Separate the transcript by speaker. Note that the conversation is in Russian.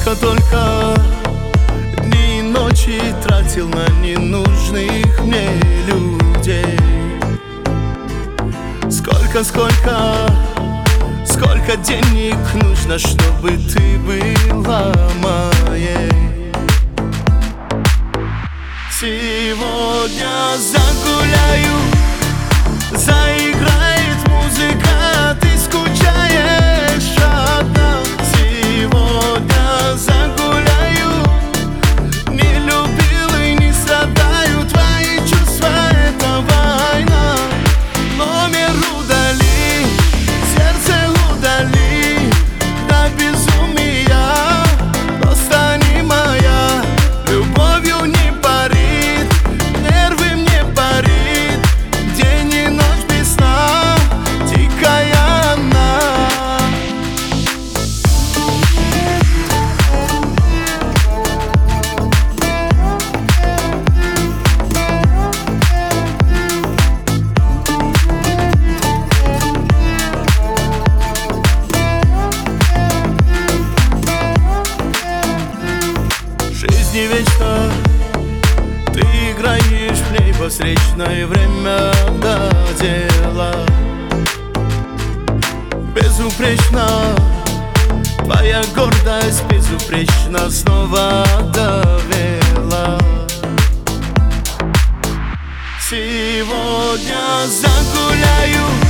Speaker 1: Сколько дней и ночи тратил на ненужных мне людей. Сколько денег нужно, чтобы ты была моей. Сегодня загуляю, заиграет музыка, ты скучаешь одна. Сегодня загуляю, не любил и не страдаю, твои чувства — это война. Номер удали, сердце удали, до безумия просто не моя. Любовью не парит, нервы мне парит, день и ночь без сна, дикая она. Жизнь не вечна, ты играешь в ней во встречное время до дела. Безупречна твоя гордость, безупречно снова довела. Сегодня загуляю,